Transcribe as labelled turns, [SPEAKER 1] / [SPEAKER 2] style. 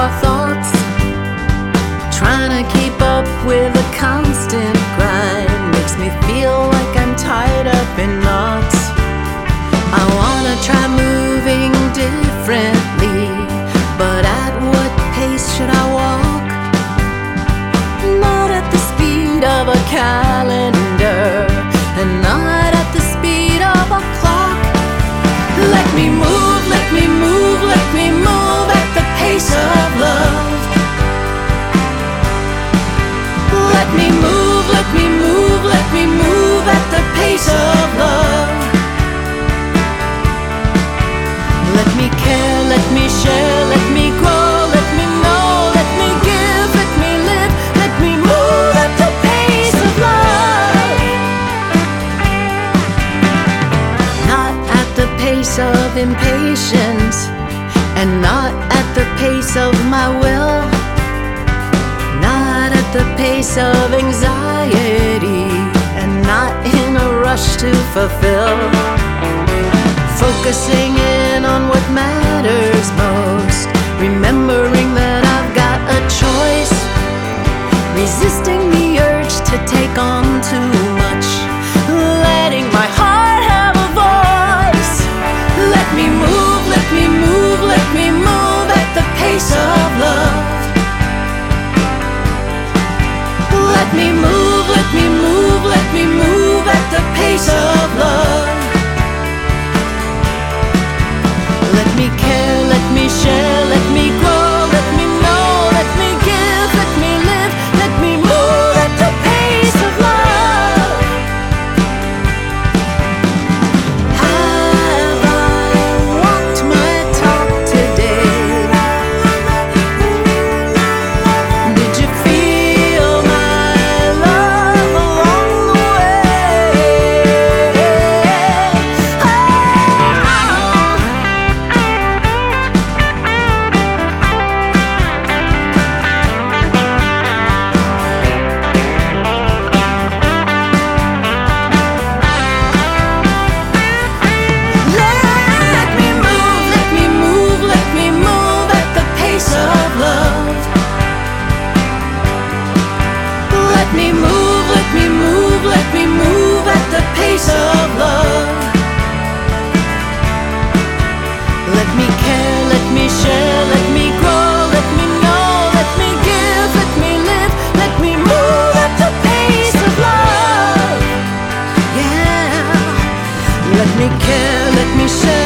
[SPEAKER 1] thoughts, trying to keep up with a constant grind makes me feel like I'm tied up in knots. I wanna try moving differently, but at what pace should I walk? Not at the speed of a calendar, and not at the speed of a clock. Let me move, let me move, let me move at the pace of love. Let me move, let me move, let me move at the pace of love. Let me care, let me share, let me grow, let me know, let me give, let me live, let me move at the pace of love. Not at the pace of impatience, and not at the pace of my will, not at the pace of anxiety, and not in a rush to fulfill. Focusing in on what matters most, remembering that I've got a choice, resisting the urge to take on too much, letting my heart have a voice. Let me move, let me move, let me move at the pace of love. Let me move, let me move, let me move at the pace of love. Let me care, let me share, let me grow, let me know, let me give, let me live, let me move at the pace of love. Have I walked my talk today? Did you feel my love along the way? Let me move, let me move, let me move at the pace of love. Let me move, let me move, let me move at the pace of love. Let me care, let me share, let me grow, let me know, let me give, let me live, let me move at the pace of love. Yeah. Let me care, let me share.